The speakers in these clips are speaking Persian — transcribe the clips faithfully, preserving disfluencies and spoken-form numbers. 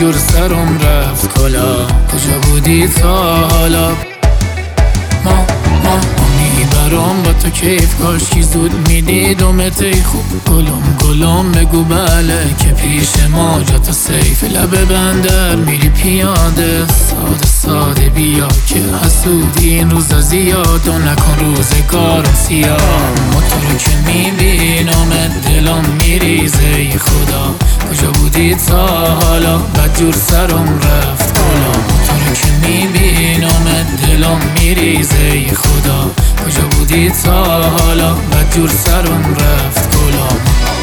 بدجور سرم رفت کلا. کجا بودی تا حالا؟ ما ما میبرم با تو کیف، کاشکی زود میدیدمت ای خوب. گلم گلم بگو بله که پیش ما جا تو سیف. لبه بندر میری پیاده ساده ساده بیا که حسودی این روزا زیاد و نکن روزگارم سیاه. موتور که میبینم دلم میریزه ای خدا. کجا بودی تا حالا؟ بدجور سرم رفت کلا. موتور که میبینم دلم میریزه ای خدا. کجا بودی تا حالا؟ بدجور سرم رفت کلا.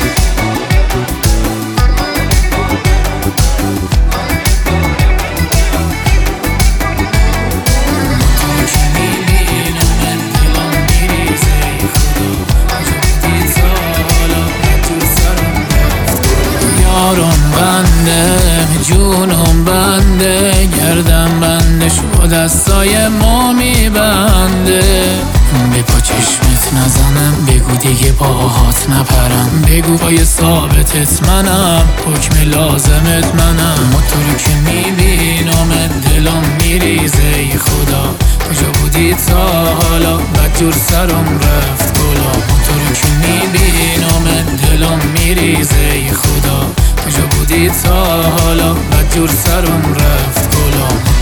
یارم بنده جونم بنده، گردم بنده شو دستای ما میبنده. به پا چشمت نزنم بگو دیگه باهات نپرم. بگو پای ثابتت منم، حکم لازمت منم. موتور که میبینم دلم میریزه ای خدا. کجا بودی تا حالا؟ بدجور سرم رفت کلا. موتور که میبینم دلم میریزه ای خدا. کجا بودی تا حالا؟ بدجور سرم رفت کلا.